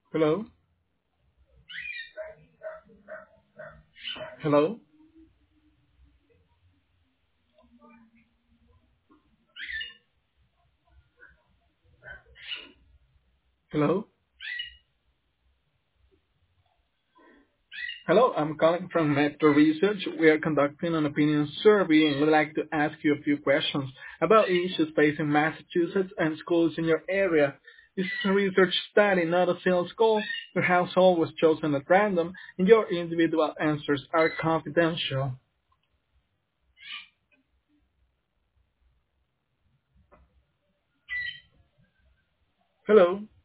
Hello? Hello? Hello? Hello, I'm calling from Metro Research. We are conducting an opinion survey and would like to ask you a few questions about issues facing Massachusetts and schools in your area. This is a research study, not a sales call. Your household was chosen at random and your individual answers are confidential. Hello?